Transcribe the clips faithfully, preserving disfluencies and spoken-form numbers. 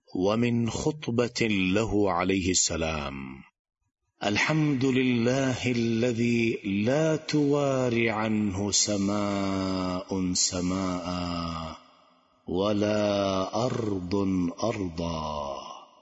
ومن خطبة له عليه السلام: الحمد لله الذي لا تواري عنه سماء سماء ولا أرض أرضا.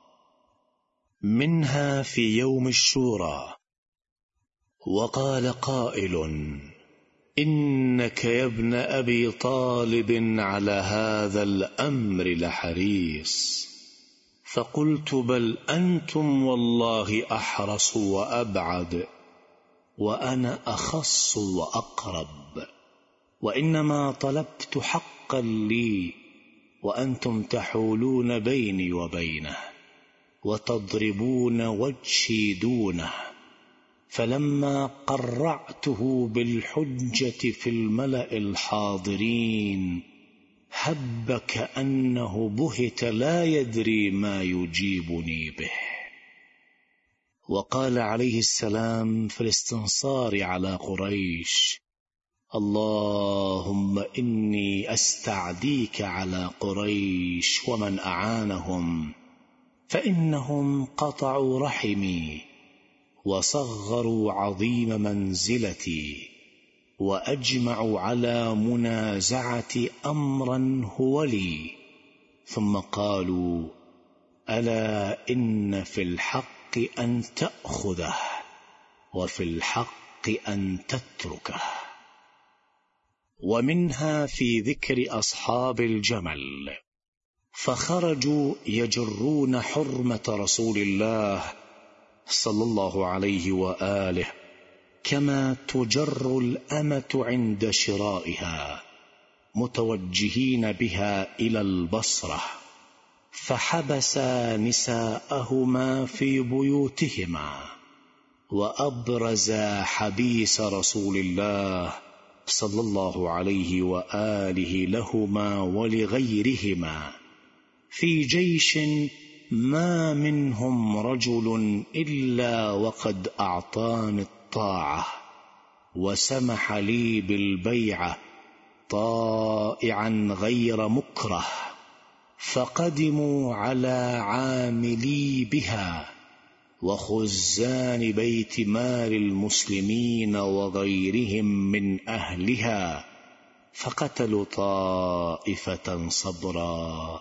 منها في يوم الشورى: وقال قائل: إنك يا ابن أبي طالب على هذا الأمر لحريص. فقلت: بل أنتم والله أحرص وأبعد، وأنا أخص وأقرب، وإنما طلبت حقا لي، وأنتم تحولون بيني وبينه وتضربون وجهي دونه. فلما قرعته بالحجة في الملأ الحاضرين هب كأنه بهت لا يدري ما يجيبني به. وقال عليه السلام في الاستنصار على قريش: اللهم إني أستعديك على قريش ومن أعانهم، فإنهم قطعوا رحمي وصغروا عظيم منزلتي، وأجمعوا على منازعة أمرا هو لي، ثم قالوا: ألا إن في الحق أن تأخذه وفي الحق أن تتركه. ومنها في ذكر أصحاب الجمل: فخرجوا يجرون حرمة رسول الله صلى الله عليه وآله كما تجر الأمة عند شرائها، متوجهين بها إلى البصرة، فحبسا نساءهما في بيوتهما، وأبرزا حبيس رسول الله صلى الله عليه وآله لهما ولغيرهما في جيش ما منهم رجل إلا وقد أعطاني الطاعة وسمح لي بالبيعة طائعا غير مكره، فقدموا على عاملي بها وخزان بيت مال المسلمين وغيرهم من أهلها، فقتلوا طائفة صبرا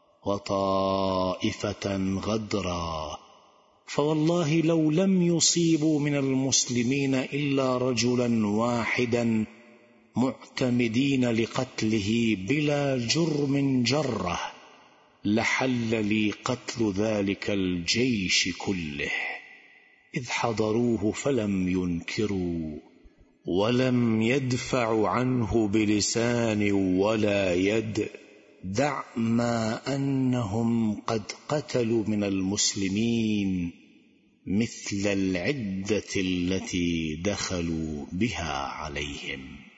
وطائفة غدرا. فوالله لو لم يصيبوا من المسلمين إلا رجلا واحدا معتمدين لقتله بلا جرم جره لحل لي قتل ذلك الجيش كله، إذ حضروه فلم ينكروا ولم يدفعوا عنه بلسان ولا يد، دع ما أنهم قد قتلوا من المسلمين مثل العدة التي دخلوا بها عليهم.